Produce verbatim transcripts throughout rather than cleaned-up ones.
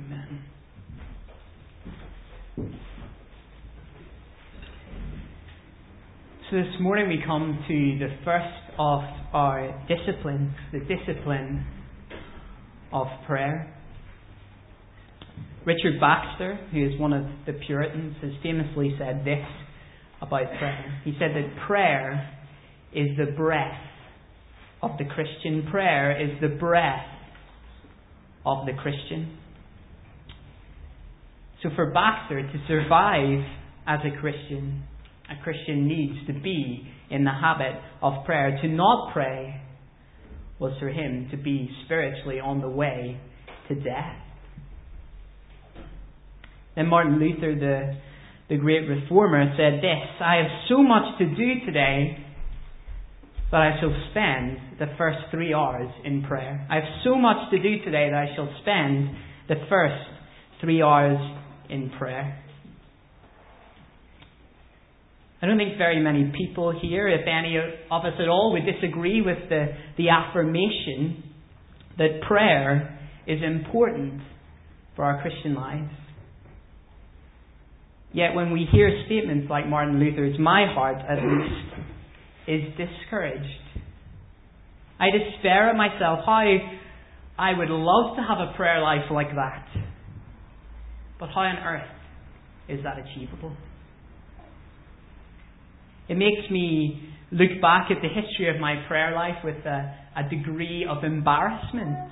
Amen. So this morning we come to the first of our disciplines, the discipline of prayer. Richard Baxter, who is one of the Puritans, has famously said this about prayer. He said that prayer is the breath of the Christian. Prayer is the breath of the Christian. So for Baxter to survive as a Christian, a Christian needs to be in the habit of prayer. To not pray was for him to be spiritually on the way to death. Then Martin Luther, the, the great reformer, said this: I have so much to do today that I shall spend the first three hours in prayer. I have so much to do today that I shall spend the first three hours in prayer. I don't think very many people here, if any of us at all, would disagree with the, the affirmation that prayer is important for our Christian lives. Yet when we hear statements like Martin Luther's, my heart at least is discouraged. I despair at myself how I would love to have a prayer life like that. But how on earth is that achievable? It makes me look back at the history of my prayer life with a, a degree of embarrassment.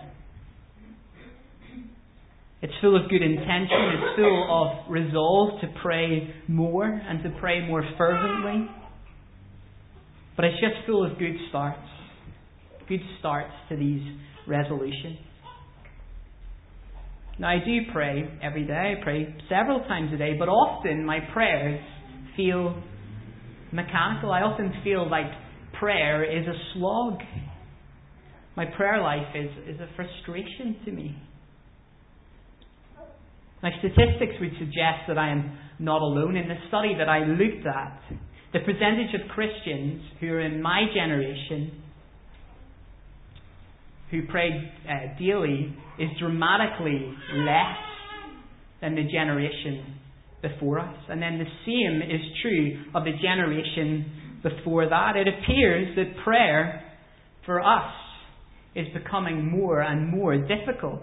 It's full of good intention. It's full of resolve to pray more and to pray more fervently. But it's just full of good starts. Good starts to these resolutions. Now I do pray every day. I pray several times a day. But often my prayers feel mechanical. I often feel like prayer is a slog. My prayer life is, is a frustration to me. My statistics would suggest that I am not alone. In the study that I looked at, the percentage of Christians who are in my generation who pray uh, daily is dramatically less than the generation before us. And then the same is true of the generation before that. It appears that prayer for us is becoming more and more difficult.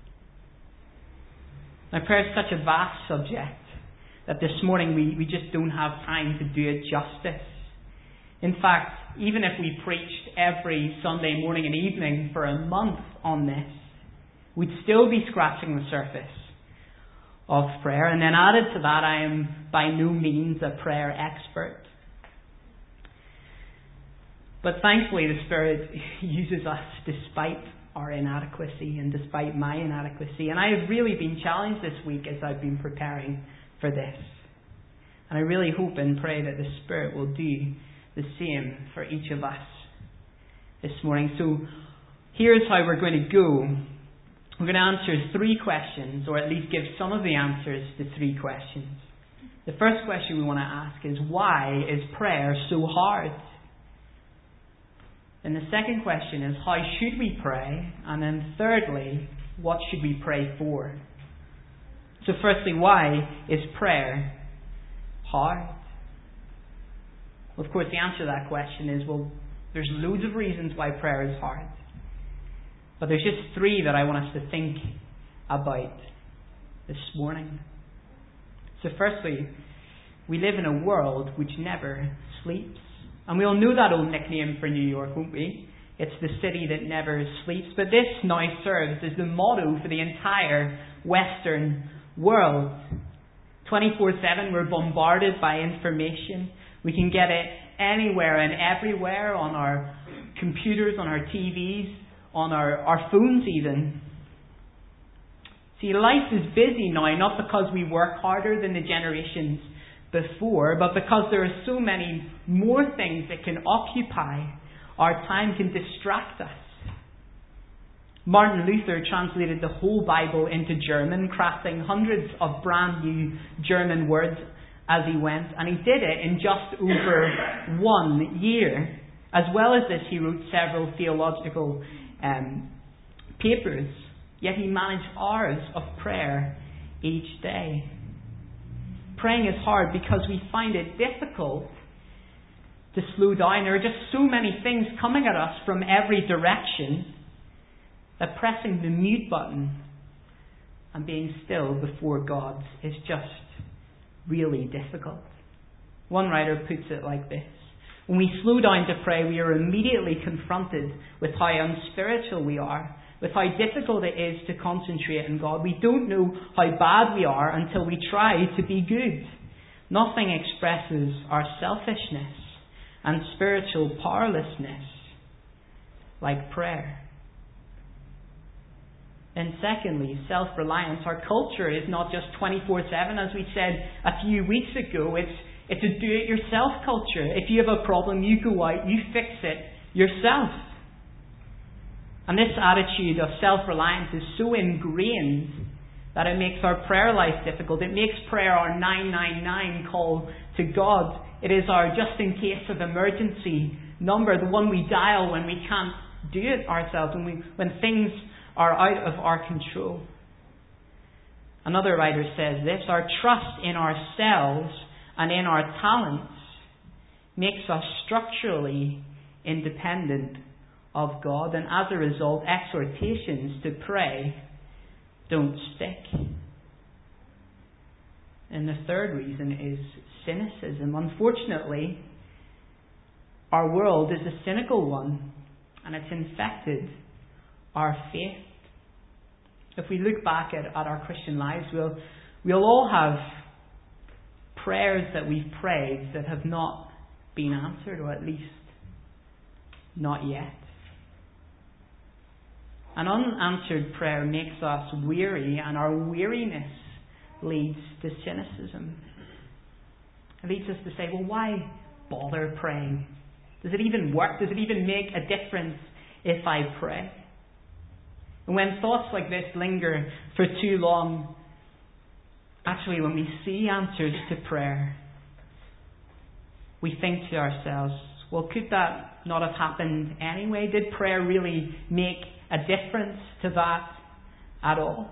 Now, prayer is such a vast subject that this morning we, we just don't have time to do it justice. In fact, even if we preached every Sunday morning and evening for a month on this, we'd still be scratching the surface of prayer. And then added to that, I am by no means a prayer expert. But thankfully the Spirit uses us despite our inadequacy and despite my inadequacy. And I have really been challenged this week as I've been preparing for this. And I really hope and pray that the Spirit will do the same for each of us this morning. So here's how we're going to go. We're going to answer three questions, or at least give some of the answers to three questions. The first question we want to ask is, why is prayer so hard? And the second question is, how should we pray? And then thirdly, what should we pray for? So firstly, why is prayer hard? Well, of course, the answer to that question is, well, there's loads of reasons why prayer is hard. But there's just three that I want us to think about this morning. So firstly, we live in a world which never sleeps. And we all know that old nickname for New York, won't we? It's the city that never sleeps. But this now serves as the motto for the entire Western world. twenty-four seven, we're bombarded by information. We can get it anywhere and everywhere, on our computers, on our T Vs, on our, our phones even. See, life is busy now, not because we work harder than the generations before, but because there are so many more things that can occupy our time, can distract us. Martin Luther translated the whole Bible into German, crafting hundreds of brand new German words as he went, and he did it in just over one year. As well as this, he wrote several theological um, papers. yet he managed hours of prayer each day. Praying is hard because we find it difficult to slow down. There are just so many things coming at us from every direction that pressing the mute button and being still before God is just really difficult. One writer puts it like this: when we slow down to pray, we are immediately confronted with how unspiritual we are, with how difficult it is to concentrate on God. We don't know how bad we are until we try to be good. Nothing expresses our selfishness and spiritual powerlessness like prayer. And secondly, self-reliance. Our culture is not just twenty-four seven, as we said a few weeks ago. It's, it's a do-it-yourself culture. If you have a problem, you go out, you fix it yourself. And this attitude of self-reliance is so ingrained that it makes our prayer life difficult. It makes prayer our nine nine nine call to God. It is our just in case of emergency number, the one we dial when we can't do it ourselves, when, we, when things are out of our control. Another writer says this: our trust in ourselves and in our talents makes us structurally independent of God, and as a result, exhortations to pray don't stick. And the third reason is cynicism. Unfortunately, our world is a cynical one, and it's infected our faith. If we look back at, at our Christian lives, we'll, we'll all have prayers that we've prayed that have not been answered, or at least not yet. An unanswered prayer makes us weary, and our weariness leads to cynicism. It leads us to say, well, why bother praying? Does it even work? Does it even make a difference if I pray? And when thoughts like this linger for too long, actually when we see answers to prayer, we think to ourselves, well, could that not have happened anyway? Did prayer really make a difference to that at all?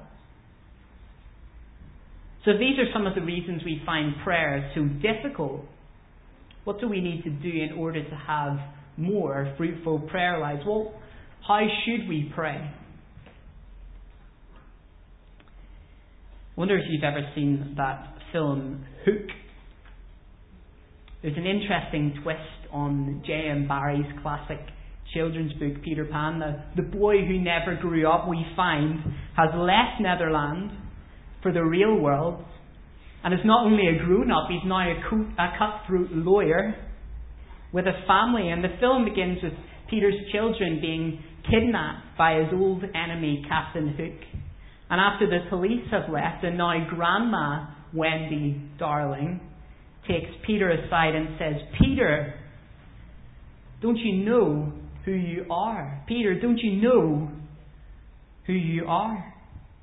So if these are some of the reasons we find prayer so difficult, what do we need to do in order to have more fruitful prayer lives? Well, how should we pray? I wonder if you've ever seen that film Hook. There's an interesting twist on J M Barrie's classic children's book, Peter Pan. The, the boy who never grew up, we find, has left Netherland for the real world, and is not only a grown-up, he's now a, co- a cutthroat lawyer with a family. And the film begins with Peter's children being kidnapped by his old enemy, Captain Hook. And after the police have left, and now Grandma Wendy Darling takes Peter aside and says, Peter, don't you know who you are? Peter, don't you know who you are?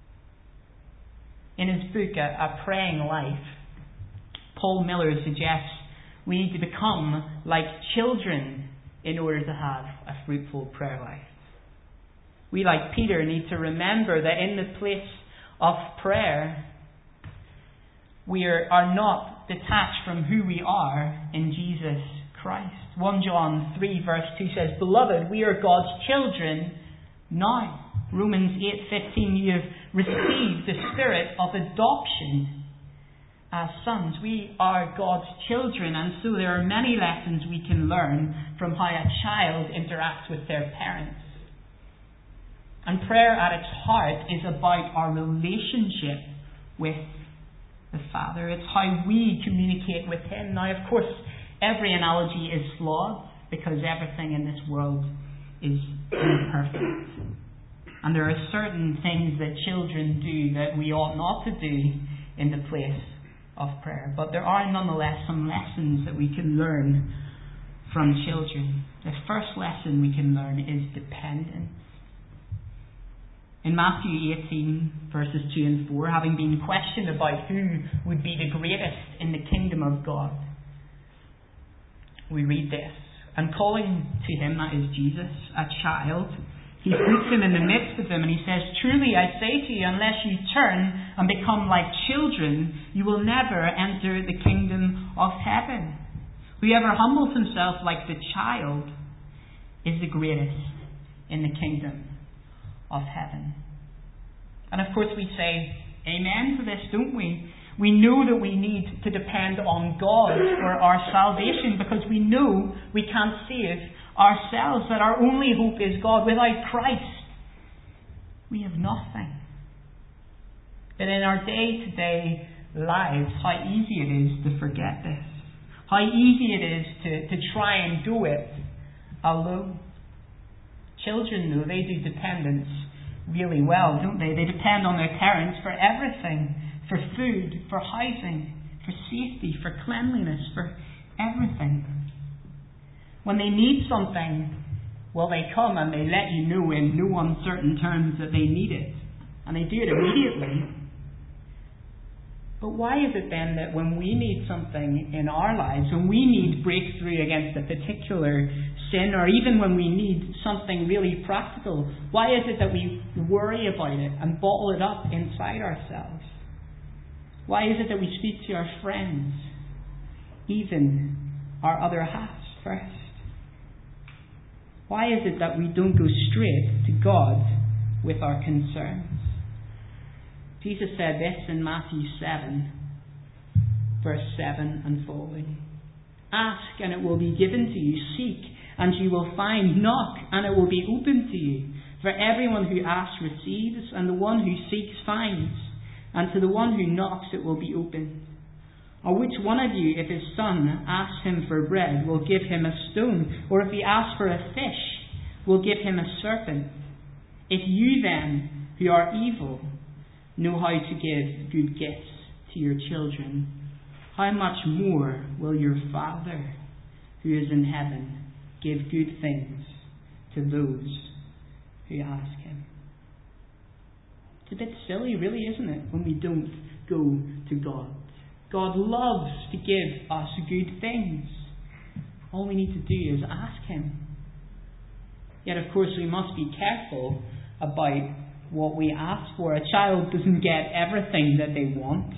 In his book, A, A Praying Life, Paul Miller suggests we need to become like children in order to have a fruitful prayer life. We, like Peter, need to remember that in the place of prayer, we are, are not detached from who we are in Jesus Christ. First John three verse two says, Beloved, we are God's children now. Romans eight fifteen, you have received the spirit of adoption as sons. We are God's children, and so there are many lessons we can learn from how a child interacts with their parents. And prayer at its heart is about our relationship with the Father. It's how we communicate with Him. Now, of course, every analogy is flawed because everything in this world is imperfect. And there are certain things that children do that we ought not to do in the place of prayer. But there are nonetheless some lessons that we can learn from children. The first lesson we can learn is dependence. In Matthew eighteen, verses two and four, having been questioned about who would be the greatest in the kingdom of God, we read this. And calling to him, that is Jesus, a child, he He puts him in the midst of them and he says, "Truly I say to you, unless you turn and become like children, you will never enter the kingdom of heaven. Whoever humbles himself like the child is the greatest in the kingdom of heaven." And of course we say amen to this, don't we? We know that we need to depend on God for our salvation because we know we can't save ourselves, that our only hope is God. Without Christ, we have nothing. But in our day-to-day lives, how easy it is to forget this. How easy it is to, to try and do it alone. Children, though, they do dependence really well, don't they? They depend on their parents for everything. For food, for housing, for safety, for cleanliness, for everything. When they need something, well, they come and they let you know in no uncertain terms that they need it. And they do it immediately. But why is it then that when we need something in our lives, when we need breakthrough against a particular sin, or even when we need something really practical, why is it that we worry about it and bottle it up inside ourselves? Why is it that we speak to our friends, even our other halves, first? Why is it that we don't go straight to God with our concerns? Jesus said this in Matthew seven, verse seven and following. "Ask and it will be given to you. Seek and you will find. Knock and it will be opened to you. For everyone who asks receives, and the one who seeks finds. And to the one who knocks it will be opened. Or which one of you, if his son asks him for bread, will give him a stone? Or if he asks for a fish, will give him a serpent? If you then, who are evil, know how to give good gifts to your children, how much more will your Father, who is in heaven, give good things to those who ask him?" It's a bit silly, really, isn't it, when we don't go to God? God loves to give us good things. All we need to do is ask him. Yet, of course, we must be careful about what we ask for. A child doesn't get everything that they want.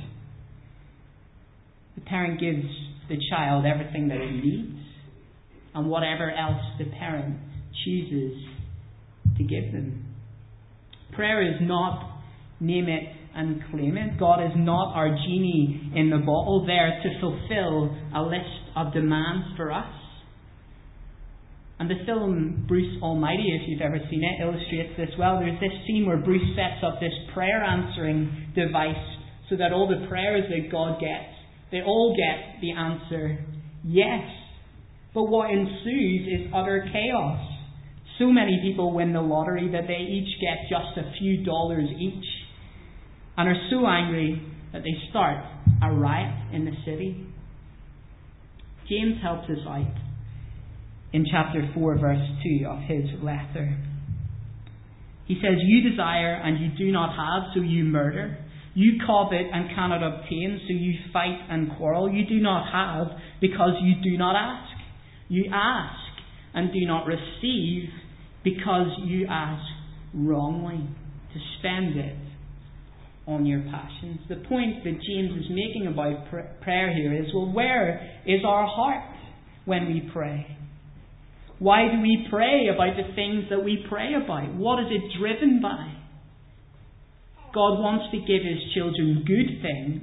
The parent gives the child everything that it needs, and whatever else the parent chooses to give them. Prayer is not name it and claim it. God is not our genie in the bottle there to fulfill a list of demands for us. And the film Bruce Almighty, if you've ever seen it, illustrates this well. There's this scene where Bruce sets up this prayer answering device so that all the prayers that God gets, they all get the answer yes. But what ensues is utter chaos. So many people win the lottery that they each get just a few dollars each, and are so angry that they start a riot in the city. James helps us out in chapter four, verse two of his letter. He says, "You desire and you do not have, so you murder. You covet and cannot obtain, so you fight and quarrel. You do not have because you do not ask. You ask and do not receive because you ask wrongly, to spend it on your passions." The point that James is making about pr- prayer here is, well, where is our heart when we pray? Why do we pray about the things that we pray about? What is it driven by? God wants to give his children good things,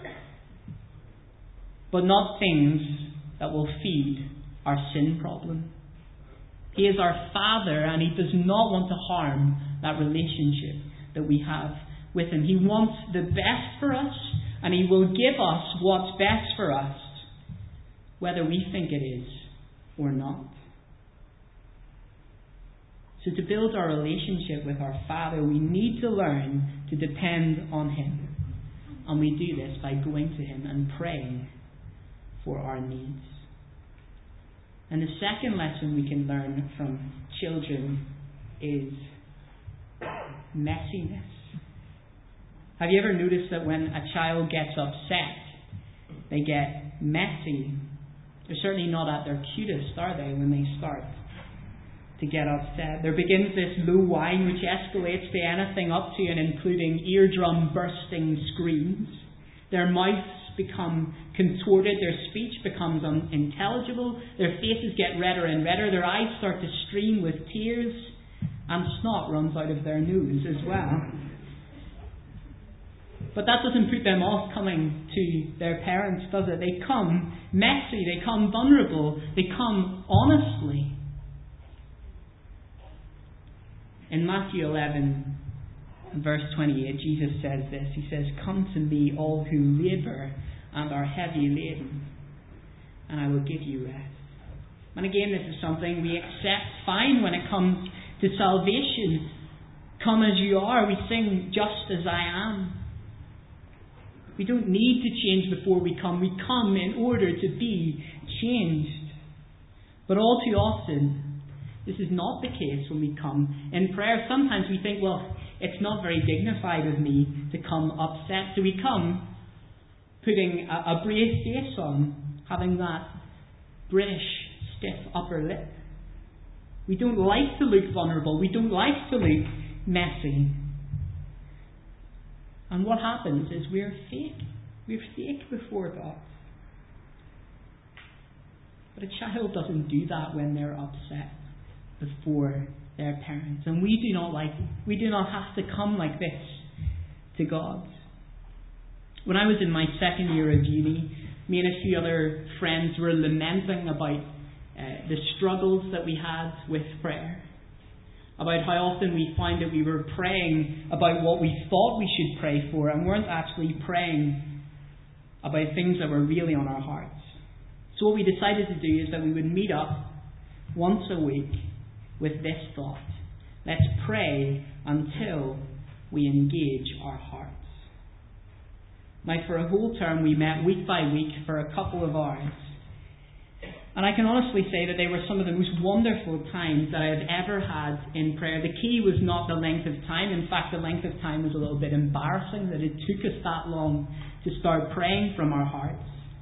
but not things that will feed our sin problem. He is our Father, and he does not want to harm that relationship that we have with him. He wants the best for us, and he will give us what's best for us, whether we think it is or not. So to build our relationship with our Father, we need to learn to depend on him. And we do this by going to him and praying for our needs. And the second lesson we can learn from children is messiness. Have you ever noticed that when a child gets upset, they get messy? They're certainly not at their cutest, are they, when they start? to get upset. There begins this low whine which escalates to anything up to and including eardrum bursting screams. Their mouths become contorted, their speech becomes unintelligible, their faces get redder and redder, their eyes start to stream with tears, and snot runs out of their nose as well. But that doesn't put them off coming to their parents, does it? They come messy, they come vulnerable, they come honestly. In Matthew eleven, verse twenty-eight, Jesus says this. He says, "Come to me, all who labour and are heavy laden, and I will give you rest." And again, this is something we accept fine when it comes to salvation. Come as you are. We sing, "Just as I am." We don't need to change before we come. We come in order to be changed. But all too often, this is not the case when we come in prayer. Sometimes we think, well, it's not very dignified of me to come upset. So we come putting a, a brave face on, having that British stiff upper lip. We don't like to look vulnerable. We don't like to look messy. And what happens is we're fake. We're fake before God. But a child doesn't do that when they're upset before their parents. And we do not like it. We do not have to come like this to God. When I was in my second year of uni, me and a few other friends were lamenting about uh, the struggles that we had with prayer. About how often we find that we were praying about what we thought we should pray for and weren't actually praying about things that were really on our hearts. So what we decided to do is that we would meet up once a week with this thought: let's pray until we engage our hearts. Now, for a whole term we met week by week for a couple of hours. And I can honestly say that they were some of the most wonderful times that I have ever had in prayer. The key was not the length of time. In fact, the length of time was a little bit embarrassing that it took us that long to start praying from our hearts.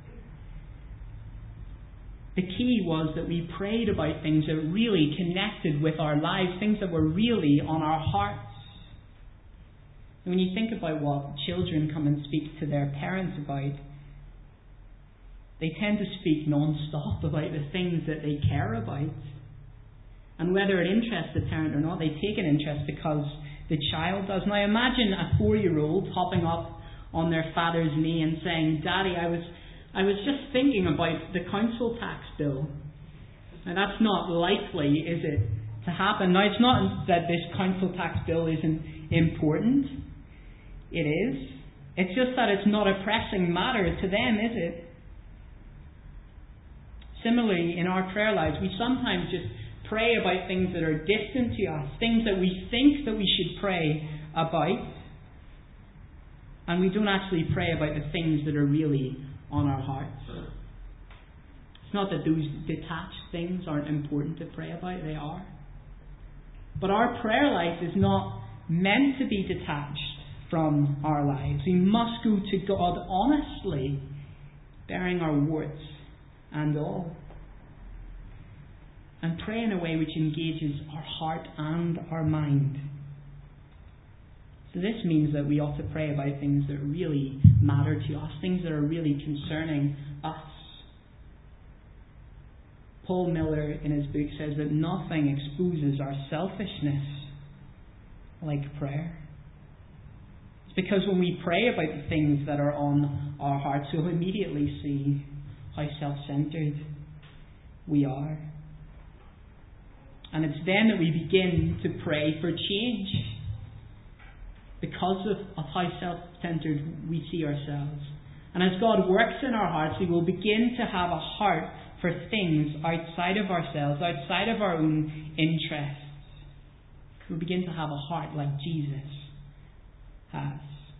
The key was that we prayed about things that really connected with our lives, things that were really on our hearts. And when you think about what children come and speak to their parents about, they tend to speak non-stop about the things that they care about. And whether it interests the parent or not, they take an interest because the child does. Now imagine a four-year-old hopping up on their father's knee and saying, "Daddy, I was I was just thinking about the council tax bill." And that's not likely, is it, to happen? Now it's not that this council tax bill isn't important. It is. It's just that it's not a pressing matter to them, is it? Similarly, in our prayer lives, we sometimes just pray about things that are distant to us, things that we think that we should pray about, and we don't actually pray about the things that are really on our hearts. It's not that those detached things aren't important to pray about, they are. But our prayer life is not meant to be detached from our lives. We must go to God honestly, bearing our warts and all, and pray in a way which engages our heart and our mind. So this means that we ought to pray about things that really matter to us, things that are really concerning us. Paul Miller in his book says that nothing exposes our selfishness like prayer. It's because when we pray about the things that are on our hearts, we'll immediately see how self-centered we are. And it's then that we begin to pray for change. Because of, of how self-centered we see ourselves. And as God works in our hearts, we will begin to have a heart for things outside of ourselves, outside of our own interests. We'll begin to have a heart like Jesus has.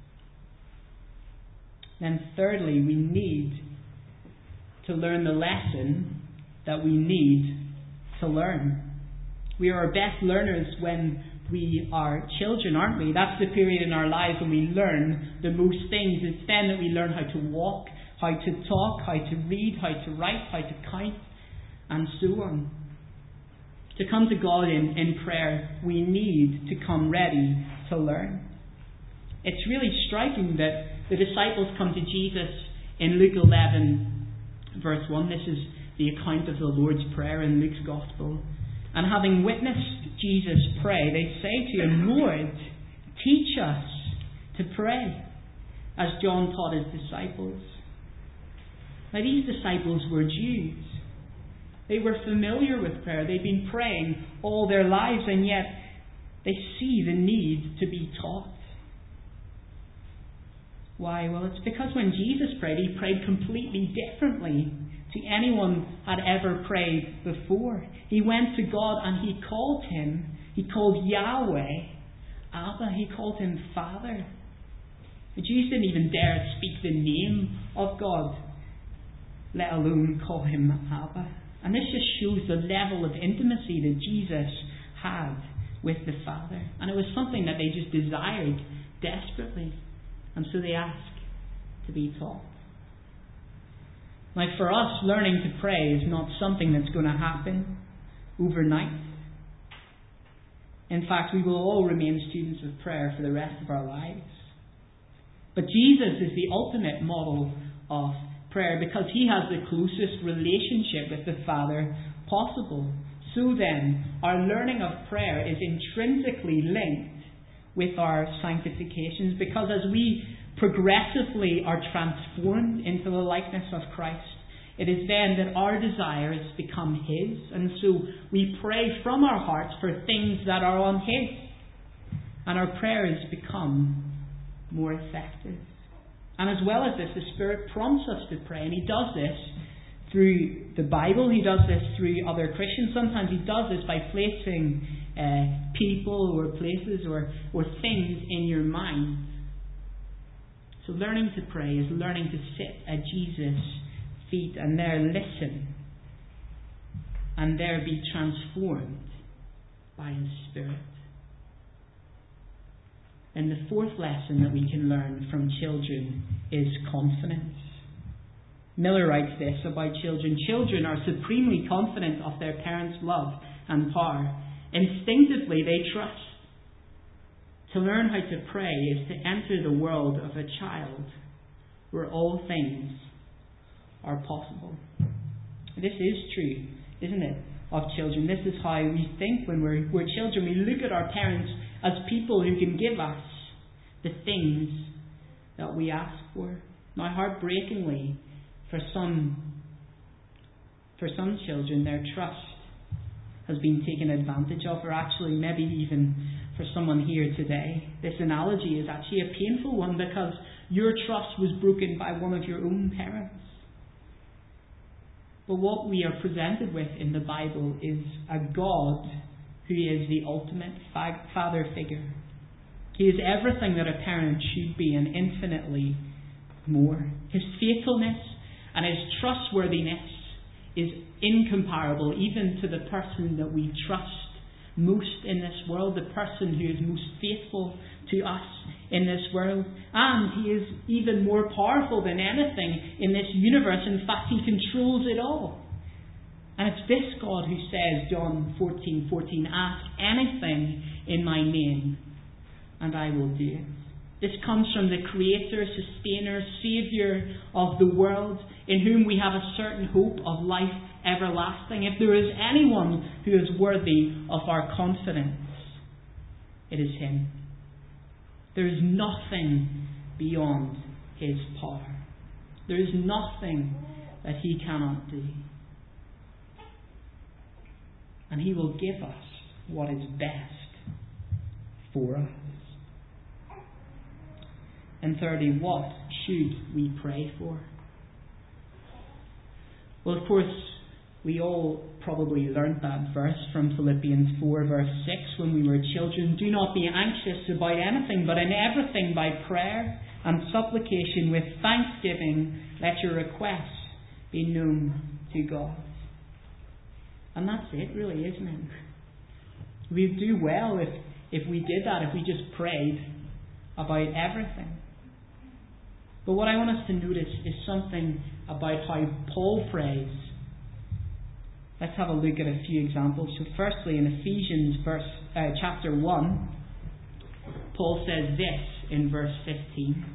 Then thirdly, we need to learn the lesson that we need to learn. We are our best learners when we are children, aren't we? That's the period in our lives when we learn the most things. It's then that we learn how to walk, how to talk, how to read, how to write, how to count, and so on. To come to God in, in prayer, we need to come ready to learn. It's really striking that the disciples come to Jesus in Luke eleven, verse one. This is the account of the Lord's Prayer in Luke's Gospel. And having witnessed Jesus pray, they say to him, Lord, teach us to pray, as John taught his disciples. Now these disciples were Jews. They were familiar with prayer. They'd been praying all their lives, and yet they see the need to be taught. Why? Well, it's because when Jesus prayed, he prayed completely differently to anyone had ever prayed before. He went to God and he called him. He called Yahweh Abba. He called him Father. The Jews didn't even dare speak the name of God, let alone call him Abba. And this just shows the level of intimacy that Jesus had with the Father. And it was something that they just desired desperately. And so they asked to be taught. Now for us, learning to pray is not something that's going to happen overnight. In fact, we will all remain students of prayer for the rest of our lives. But Jesus is the ultimate model of prayer because he has the closest relationship with the Father possible. So then, our learning of prayer is intrinsically linked with our sanctifications, because as we progressively are transformed into the likeness of Christ, it is then that our desires become his, and so we pray from our hearts for things that are on his, and our prayers become more effective. And as well as this, the Spirit prompts us to pray, and he does this through the Bible, he does this through other Christians. Sometimes he does this by placing uh, people or places or, or things in your mind. So learning to pray is learning to sit at Jesus' feet and there listen and there be transformed by his Spirit. And the fourth lesson that we can learn from children is confidence. Miller writes this about children. Children are supremely confident of their parents' love and power. Instinctively they trust. To learn how to pray is to enter the world of a child where all things are possible. This is true, isn't it, of children? This is how we think when we're, we're children. We look at our parents as people who can give us the things that we ask for. Now, heartbreakingly, for some, for some children, their trust has been taken advantage of, or actually maybe even for someone here today. This analogy is actually a painful one because your trust was broken by one of your own parents. But what we are presented with in the Bible is a God who is the ultimate father figure. He is everything that a parent should be and infinitely more. His faithfulness and his trustworthiness is incomparable even to the person that we trust most in this world, the person who is most faithful to us in this world. And he is even more powerful than anything in this universe. In fact, he controls it all. And it's this God who says, John fourteen fourteen, ask anything in my name and I will do it. This comes from the Creator, Sustainer, Saviour of the world, in whom we have a certain hope of life everlasting. If there is anyone who is worthy of our confidence, it is him. There is nothing beyond his power. There is nothing that he cannot do. And he will give us what is best for us. And thirdly, what should we pray for? Well, of course, we all probably learned that verse from Philippians four, verse six, when we were children. Do not be anxious about anything, but in everything by prayer and supplication with thanksgiving, let your requests be known to God. And that's it, really, isn't it? We'd do well if, if we did that, if we just prayed about everything. But what I want us to notice is something about how Paul prays. Let's have a look at a few examples. So firstly, in Ephesians verse, uh, chapter one, Paul says this in verse fifteen.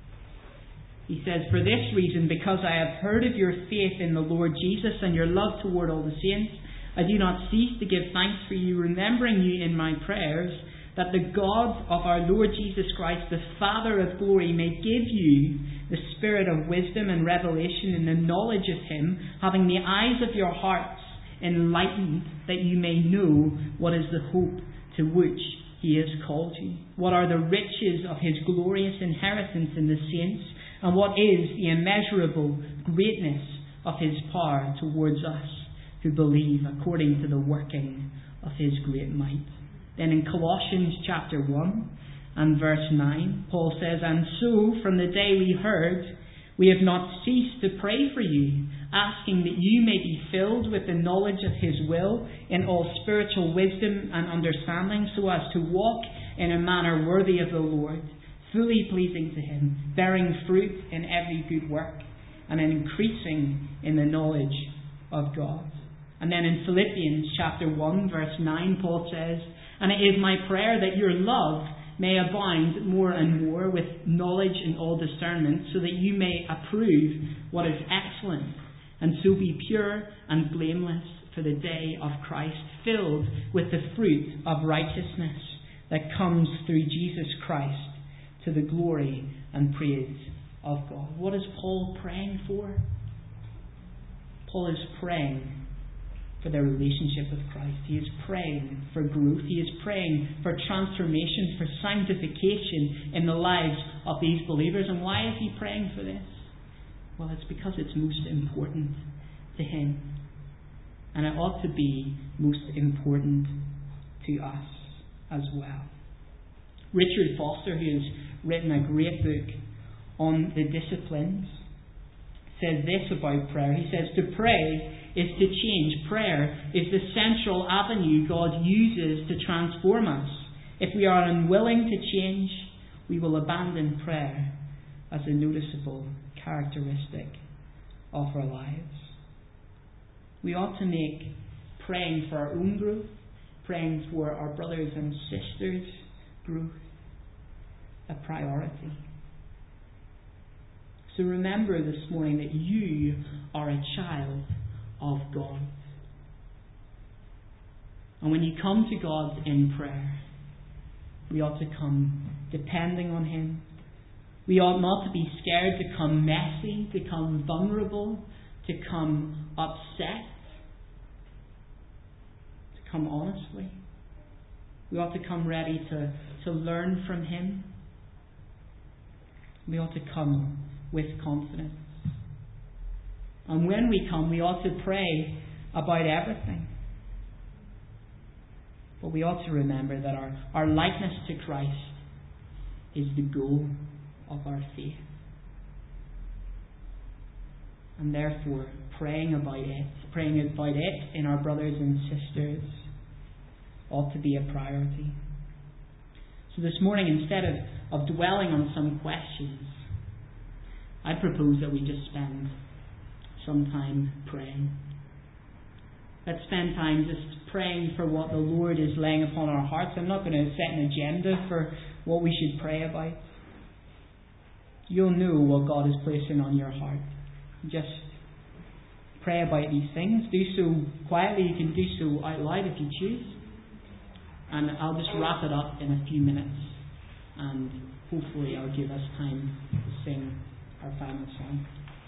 He says, "For this reason, because I have heard of your faith in the Lord Jesus and your love toward all the saints, I do not cease to give thanks for you, remembering you in my prayers, that the God of our Lord Jesus Christ, the Father of glory, may give you the spirit of wisdom and revelation in the knowledge of Him, having the eyes of your hearts enlightened, that you may know what is the hope to which He has called you, what are the riches of His glorious inheritance in the saints, and what is the immeasurable greatness of His power towards us who believe, according to the working of His great might." Then in Colossians chapter one and verse nine, Paul says, "And so from the day we heard, we have not ceased to pray for you, asking that you may be filled with the knowledge of His will in all spiritual wisdom and understanding, so as to walk in a manner worthy of the Lord, fully pleasing to Him, bearing fruit in every good work, and increasing in the knowledge of God." And then in Philippians chapter one verse nine, Paul says, "And it is my prayer that your love may abound more and more with knowledge and all discernment, so that you may approve what is excellent, and so be pure and blameless for the day of Christ, filled with the fruit of righteousness that comes through Jesus Christ, to the glory and praise of God." What is Paul praying for? Paul is praying for their relationship with Christ. He is praying for growth. He is praying for transformation, for sanctification in the lives of these believers. And why is he praying for this? Well, it's because it's most important to him. And it ought to be most important to us as well. Richard Foster, who has written a great book on the disciplines, says this about prayer. He says, "To pray is to change. Prayer is the central avenue God uses to transform us. If we are unwilling to change, we will abandon prayer as a noticeable characteristic of our lives." We ought to make praying for our own growth, praying for our brothers and sisters' growth, a priority. So remember this morning that you are a child of God. And when you come to God in prayer, we ought to come depending on Him. We ought not to be scared to come messy, to come vulnerable, to come upset, to come honestly. We ought to come ready to, to learn from Him. We ought to come with confidence. And when we come, we ought to pray about everything. But we ought to remember that our, our likeness to Christ is the goal of our faith. And therefore, praying about it, praying about it in our brothers and sisters ought to be a priority. So this morning, instead of, of dwelling on some questions, I propose that we just spend some time praying. Let's spend time just praying for what the Lord is laying upon our hearts. I'm not going to set an agenda for what we should pray about. You'll know what God is placing on your heart. Just pray about these things. Do so quietly. You can do so out loud if you choose. And I'll just wrap it up in a few minutes. And hopefully I'll give us time to sing our final song.